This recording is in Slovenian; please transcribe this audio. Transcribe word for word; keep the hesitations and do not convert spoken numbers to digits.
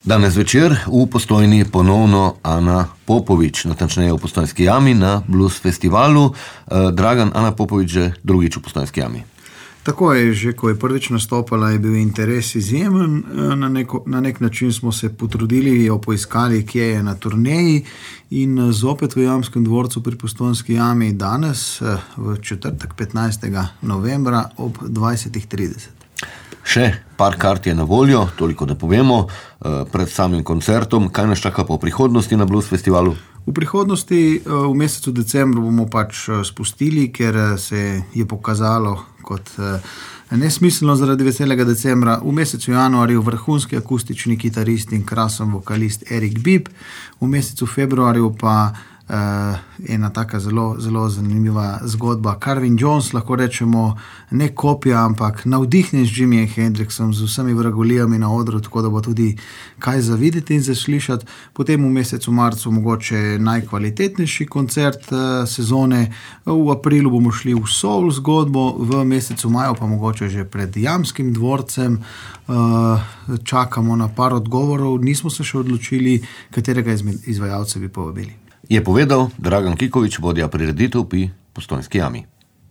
Danes večer v Postojni ponovno Ana Popovič, natančneje v Postojnski jami na Blues festivalu. Dragan, Ana Popovič že drugič v Postojnski jami. Tako je, že ko je prvič nastopala, je bil interes izjemen. Na, neko, na nek način smo se potrudili, jo poiskali, kje je na turneji, in zopet v Jamskem dvorcu pri Postojnski jami danes, v četrtek petnajstega novembra ob dvajset trideset. Še par kart je na voljo, toliko da povemo, pred samim koncertom. Kaj nas čaka po prihodnosti na Blues festivalu? V prihodnosti, v mesecu decembru bomo pač spustili, ker se je pokazalo kot nesmiselno zaradi veselega decembra. V mesecu januarju vrhunski akustični kitarist in krasen vokalist Erik Bibb, v mesecu februarju pa Uh, ena taka zelo, zelo zanimiva zgodba. Carvin Jones, lahko rečemo, ne kopija, ampak navdihnjen z Jimijem Hendrixom, z vsemi vragolijami na odru, tako da bo tudi kaj za videti in za slišati. Potem v mesecu marcu mogoče najkvalitetnejši koncert uh, sezone. V aprilu bomo šli v soul zgodbo, v mesecu maju pa mogoče že pred Jamskim dvorcem. Uh, čakamo na par odgovorov, nismo se še odločili, katerega izmed izvajalcev bi povabili. Je povedal Dragan Kikovič, vodja prireditev pri Postojnski jami.